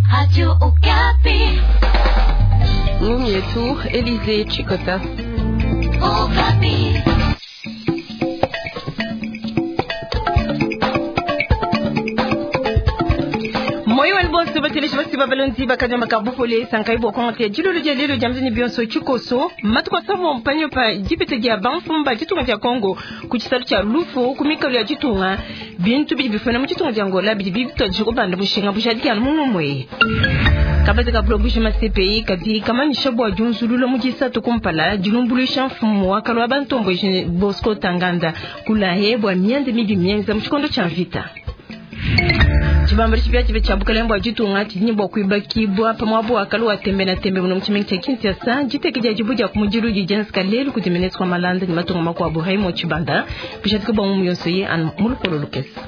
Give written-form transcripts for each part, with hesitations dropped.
Radio Okapi. Nyumi yetu Elize Chikota. Okapi. Moyo walibonsi bateleshi basi babalonzi bakanya makabufole sankaibo konte jilulu jalelo jamzini bionso chikoso matuko savo mpanyo pa jipete dia banfumba jitunga dia Kongo kuchisalu cha lufu kumikalu ya jitunga bintu bifana muchitunga dia Angola bibito jikobanda bushinga bushadiki anumumwe kabate ka blobushi masepe kadi kamani shabo wa junzululo mujisa tukumpala jilumbulu shanfumu wakalo abantombo Bosco Tanganda kulahe bwa miande mibi mienza mchikondo cha vita. Chibambari chipya chibe chabukalembo ajitunga chinyimbo kuibaki bwa pamwabo akalu atembe na tembe muno mchimengi chakinti ya saa jitekija jibuja kumujiru jijensi kalelu kutimenesi kwa malanda ni matunga mako wa buhaimo chibanda pishatike ba mumu yonsoye an mulukolo lukesi.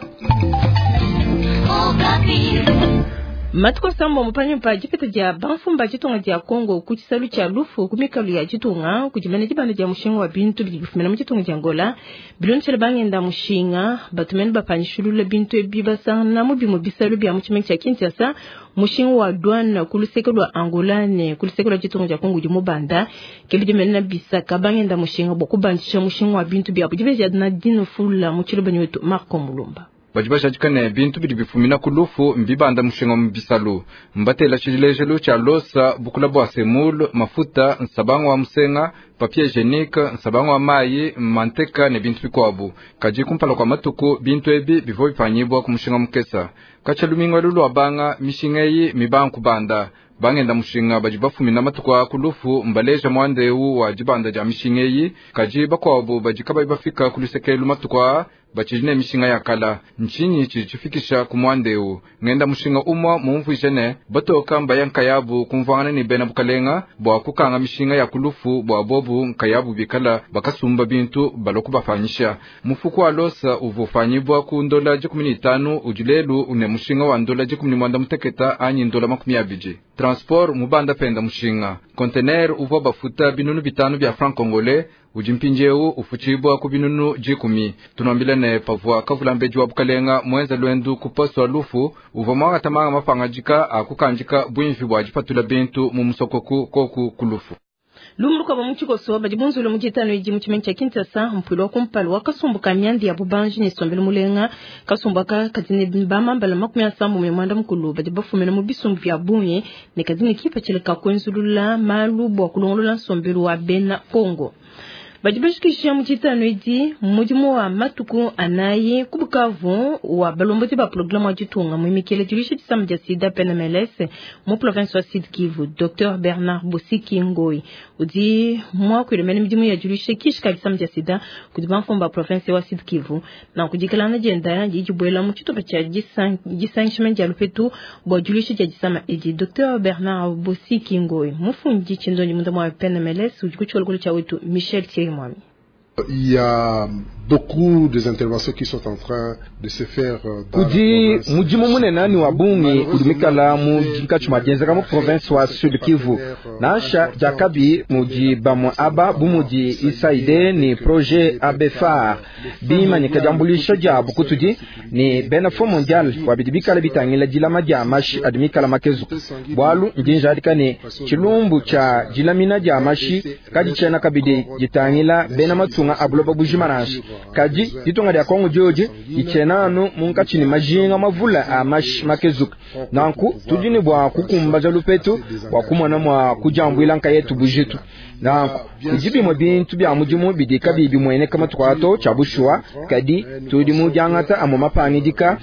Matuko sambo mpanyo pa jipete dia banfumba jitunga dia Kongo kuchisalu cha lufu kumikalu ya jitunga kujimene jibanda dia mushinga wa bintu bifumena mchitunga dia Angola biloni chale bangenda mushinga batumeni bapanyishulule bintu ebibasa na mubimu bisalu bia mchimengi cha kinti ya saa mushinga wa douane kulusekelo wa Angola ne kulusekelo jitunga dia Kongo jimubanda kebijimene na bisaka bangenda mushinga bokubandisha mushinga wa bintu bia bujibeja na dino fula mchilo banyo wetu Marco Mulumba. Bajibasha jikane bintu bifumina kulufu mbibanda mushinga mbisalu mbatela chilejelu cha losa bukula bwa semul mafuta nsabango wa musenga papier hygienique nsabango wa mayi manteka ne bintu bikwabu kaji kumpala kwa matuku bintu ebi bivo bipanyibwa ku mushinga mukesa kachaluminga lulu abanga mishinga yi mibanku banda bangenda mushinga bajibafumina matuku kulufu mbaleja mwandeu wa jibanda ja mishinga yi kaji bakwabu bajikaba ibafika kulusekelu matuku bachijine mishinga ya kala nchinyi chichifikisha kumwandeu ngenda mushinga umwa mumvu jene batoka mbayanka yabu kumvangana ni bena bukalenga bwa kukanga mishinga ya kulufu bwa bobu nkayabu bikala bakasumba bintu baloku bafanyisha mufuku wa losa uvufanyibwa ku ndola 15 ujulelu une mushinga wa ndola 10 muteketa anyi ndola 20 transport mubanda penda mushinga container uvo bafuta binunu bitanu bya franc congolais ujimpinjeu ufuchibwa ku binunu 10 tunambila ne pavwa kavulambeji wa bukalenga mwenza lwendu kuposto lufu uvoma atamanga mafangajika akukanjika bwinvi bwa jipatula bintu mu musokoku koku kulufu Lumruko ba muchiko so bajibunzu lo mujitano iji muchimengi cha kinti ya saa mpilo kumpalo wakasumbuka miandi ya bubanji ni sombele mulenga kasumbuka kazini bima mbala makumi ya sambu mwemanda mkulu bajibafumena mubisumbu ya bunye ne kazini kipa chilika kwenzulula malubu wa kulongolula sombelu wa Bena Kongo. Bajibashikisha mchitano iji mujimu wa matuku anaye kubukavu wa balombozi ba programu wa jitunga mwimikele julishi jisamu jasida PNMLS mu province wa Sud Kivu Dr. Bernard Bosiki Ngoi uji mwa kuilemeni mjimu ya julishi kishika jisamu jasida kujibanfumba province wa Sud Kivu na kujikalana jenda jijibuela mchito pacha jisangishimenji ya lupetu bwa julishi jisama iji Dr. Bernard Bosiki Ngoi mufunji chindoni munda mwa PNMLS ujikuchu walikuli cha wetu Michel Thierry. Il y a beaucoup des interventions qui sont en train de se faire kuji mujimu munena ni wabungi udumikala mu jinkachu majenzeka mu province wa Sud Kivu nasha jakabi muji bamu aba bumuji isaide ni projet ABFAR bima nyekajambulisha jabu kutuji ni benefo mondial wabidibikala bitangila jilama jamashi adumikala makezu bwalu njinja adika ni chilumbu cha jilamina jamashi kaji chena kabide jitangila bena matunga abuloba bujimanashi kaji jitunga dia Kongo joje ichenano munka chini majinga mavula amash makezuka nanku tudini bwa kukumbaza lupetu wa kumwana mwa kujambwila nka yetu bujitu nanku kujibi mo bintu bya mujimu bidika bibi mwene kama twato chabushwa kadi tudimu jangata amo mapani dika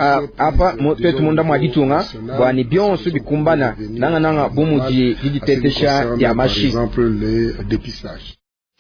apa mo petu munda mwa jitunga bwa ni byonsu bikumbana nanga bumuji digitetesha ya mashi exemple les dépistages.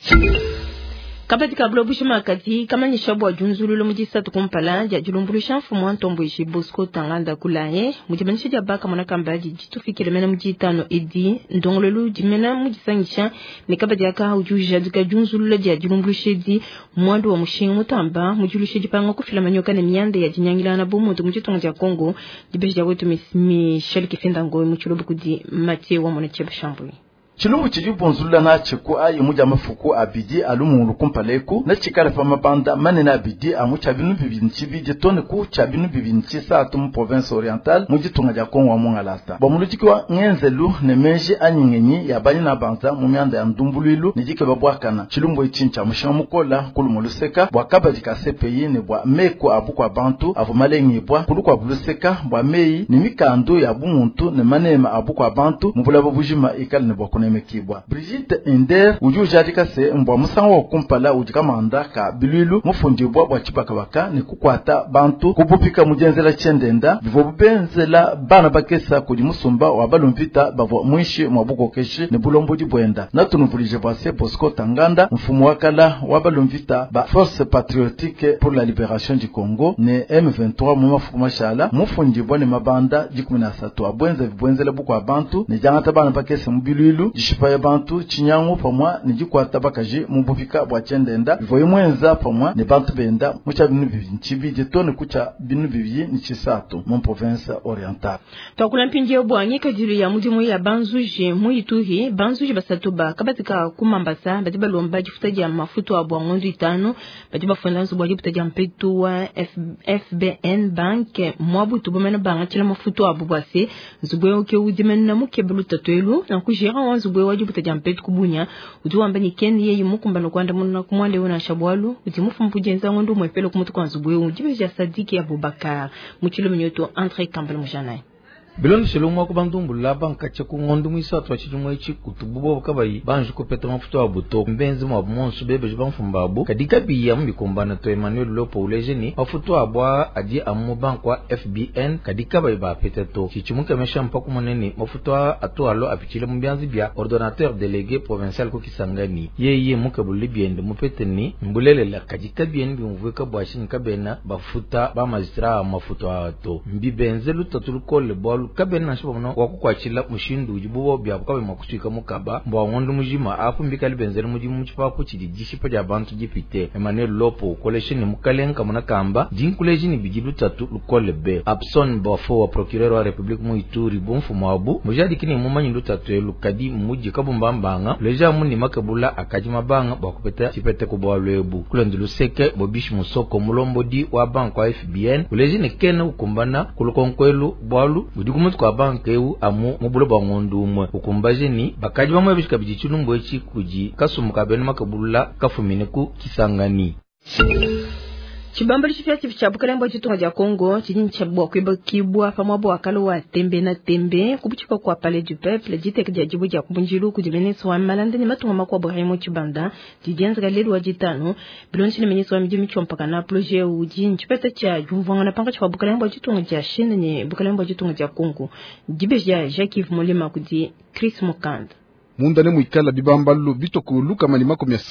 Kabati kablo bushima kati kama nishabu wa junzulu lo mujisa tukumpala ja julumbulu shanfu mwantombo ishi Bosco Tanganda kulaye mujibanisha jabaka mwana kambaji jitu fikile mena mujitano edi ndongolelu jimena mujisangisha ni kabati yaka ujuja duka junzulu la ja julumbulu shedi mwandu wa mushinga mutamba mujulu shedi panga kufila manyoka na miande ya jinyangila na bomu mujitonga ja Kongo jibeja wetu Michel Kifenda Ngoi muchulobu kudi Mathieu wa mwana chebe shambui. chilumbu chiji bonzula na chiku ayi muja mafuku abidi alumu lukumpaleku na chikala fa mabanda manena abidi amu chabinu bibinchi bidi tone ku chabinu bibinchi sa tum province orientale muji tunga ja Kongo mu ngalasta bomulujikwa ngenzelu ne meji anyingenyi ya bani na banza mu myanda ya ndumbuluilu nijike babwakana chilumbu ichincha mushamukola kulumuluseka bwakaba dika CPI ne bwa meko abukwa bantu avumalengi bwa kulukwa buluseka bwa mei ni mikando ya bumuntu ne manema abukwa bantu mubula babujima ikali ne bwa mekibwa Brigitte Ender ujuja dikase mbwa musango kumpala ujikamanda ka biluilu mufundibwa bwa chipakabaka ne kukwata bantu kubupika mujenzela chendenda bivobenzela bana bakesa kudi musumba wa balumvita bavo mwishi mwabuko keshi ne bulombo dibwenda natunuvulije bwa Bosco Tanganda mfumu wakala wa balumvita ba Force Patriotique pour la Libération du Congo ne M23 mumafuku mashala mufundibwa ne mabanda 13 abwenza vibwenzela bukwa bantu ne jangata bana bakesa mbiluilu jishipa ya bantu chinyangu pamwa nijikwata bakaji mubufika bwa chendenda bivoye mwenza pamwa ne bantu benda mucha binu bibinchi bije tone kucha binu bibi ni chisato mu province orientale takula mpinje bwanyi kadiri ya mudimu ya banzuje muituhi banzuje basatuba kabatika kumambasa batiba lomba jifutaji ya mafuto abwa ngondu itano batiba fondanzo bwa jifutaji ya mpetu wa FBN Bank mwabu tubomena banga chila mafuto abubwase zubwe oke udimena na mukebulu tatuelu na kujera wanzu bwe wajibu tajampetu kubunya utuwamba ni kendi yeyi mukumbano kwanda muna kumwande una shabwalu utimufu mpujenza ngondu mwepelo kumutu kwa wanzu bwe ujibu ja Sadiki Abubakar muchilo mnyoto Andre Campbell Mujanae Biloni selumwa kubandumbula banka chaku ngondu mwisa atwa chijumwa ichi kutububo kabayi banju kopeta mafuto abuto mbenzi mwa monsu bebe jibanfumbabu kadika biya mbikombana to Emmanuel Lopo ulejeni mafuto abwa adi amu bankwa FBN kadika bayi ba peteto chichumuke mesha mpaku monene mafuto atu alo apichile mbyanzi bia ordonnateur délégué provincial ko Kisangani yeye mukabuli biende mupeteni mbulele la kadika biende bimvuka bwashin kabena bafuta ba magistrat mafuto ato mbibenze lutatuluko le bol kabena na shibono wakukwachila mushindu ujibubo bya bukabe makuchika mukaba mbwa ngondu mujima afu mbikali benzeri mujimu muchipapu chidi jishipa ja bantu jipite Emmanuel Lopo kolesheni mukalenka munakamba jinkulejini bijibu tatu lukole be Abson Bafo wa procureur wa Republique mu Ituri bonfu mwabu mujadi kini mumanyi lutatu elukadi muji kabumbambanga leja muni makabula akajima banga bakupeta chipete kubwa lwebu kulendulu seke bobish musoko mulombodi wa bank wa FBN ulejini kena ukumbana kulukonkwelu bwalu kumutu kwa banke eu amu mubulo ba ngondu umwe ukumbaje ni bakaji bamwe bishika bijichulumbo echi kuji kasumuka bene makabula kafumine ku Kisangani Chibamba chifya chichabukalembo chitunga ja Kongo chini chabwa kweba kibwa famwabo wakalo wa tembe na tembe kubuchika kwa Palais du Peuple jiteke ja jibu ja kubunjiru kujimeneso wa malande ni matunga makwa Brahimo Chibanda jijenza galeru wa jitano bilonchi ni meneso wa mjimi chompaka na proje uji nchipeta cha jumvanga na panga chibukalembo chitunga ja shende ni bukalembo chitunga ja Kongo jibe ja Jacques Molema kudi Chris Mokanda Mundane muikala bibambalu bitoko luka mani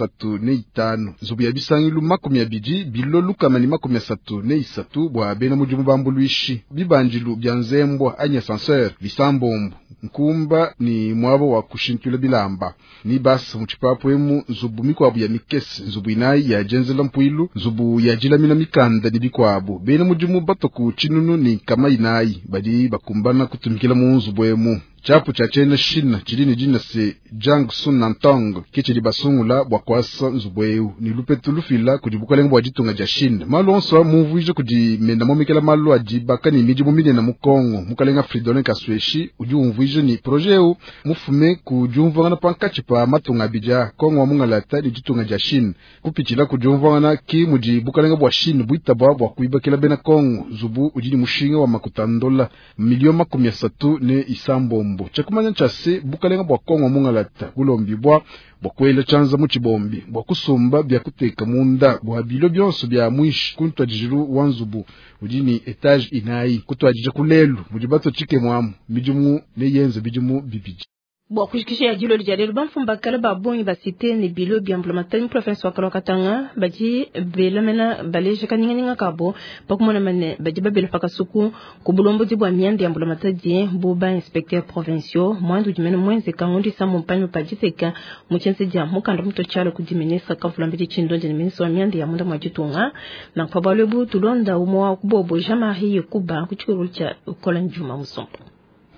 35 zubu ya bisangilu 20 bilo luka mani 33 bwa bena mujumu bambuluishi bibanjilu byanzembwa anya sanseur bisambombo nkumba ni mwabo wa kushintula bilamba ni bas muchipapo emu zubu mikwabu ya mikesi zubu inai ya jenzela mpuilu zubu ya jilamina mikanda ni bikwabu bena mujumu batoku chinunu ni kama inai badi bakumbana kutumikila mu zubu emu chapu cha chena shina chilini jina se Jang Sun Nantong kichili basungula bwakwasa nzubweu ni lupetu lufila kujibuka lengo wajitunga jashin malonso muvuije kujimenda momekela malu ajibaka ni miji mumine na mukongo mukalenga Fridone Kasweshi ujumvuije ni projeu mufume kujumvanga na pankachi pa matunga bija kongo wa mungalata dijitunga jashin kupichila kujumvanga na ki mujibuka lengo bwashin buita bwa kuibakela bena kongo zubu ujini mushinga wa makutandola milioni 30 ne isambo chakumanya chase bukalenga bwa kongo mungalata bulombi bwa kwele chanza muchibombi bwa kusumba bya kuteka munda bwa bilo byonso bya mwishi kuntwa jiru wanzubu ujini etage inai kutwajije kulelu mujibato chike mwamu mijumu ne yenze bijumu bibiji Bwa kushikisha ya jilo lijadelu banfumba kala babongi basite ni bilo biamblomatani province wakalo katanga baji belamena baleje kaninga kabo pakumona mane baji babelo pakasuku kubulombo dibwa miandi amblomatadi buba inspecteur provinciaux mwandu jimene mwenze kangondi samu mpanyo pajiseka muchense dia mukanda mto chalo kudimenesa kafulambi chindonje ni ministre wa miandi ya munda mwajitunga na kwabalebu tulonda umoa kubobo jama hiye kuba kuchukuru cha ukola njuma musompo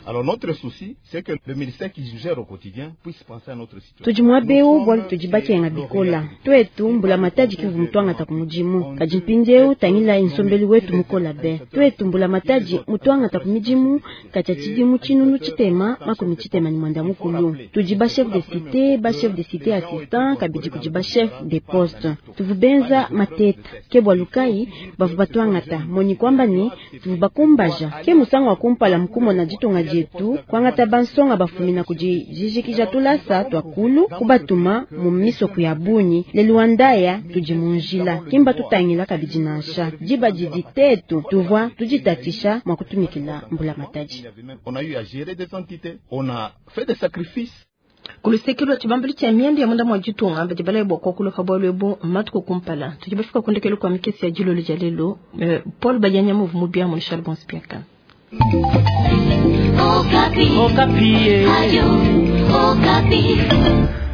Alors notre souci, c'est que le ministère qui gère au quotidien puisse penser à notre situation. Tujimwabeu bwali tujibaki nga bikola. Twetu mbula mataji kivu mutwanga takumujimu. Kajimpinjeu tangila insombeli wetu mukola be. Twetu mbula mataji mutwanga takumijimu kachachidimu chinunu chitema makumi chitema ni mwanda mukulu. Tujiba chef de cité, ba chef de cité assistant kabidi kujiba chef de poste. Tuvubenza mateta kebwa lukai bavubatwanga ta moni kwamba ni tuvubakumbaja ke musango wakumpala mkumo na jitonga jetu kwanga tabansonga bafumina kujijikija tulasa twakulu kubatuma mumiso kuyabuni leluandaya tujimunjila kimba tutangila kabijinasha jiba jiditetu tuvwa tujitatisha mwakutumikila mbula mataji. On a eu à gérer des entités, on a fait des sacrifices. Kulisekilwa chibambili cha miandi ya munda mwajitunga bajibala ibo kwa kulu kabwalwebo matuko kumpala tujibafika kundekelo kwa mikesi ya jilo lijalelo Paul Bajanya muvu mubia mwanishal bonspiaka Okapi. Okapi. Ayo, Okapi.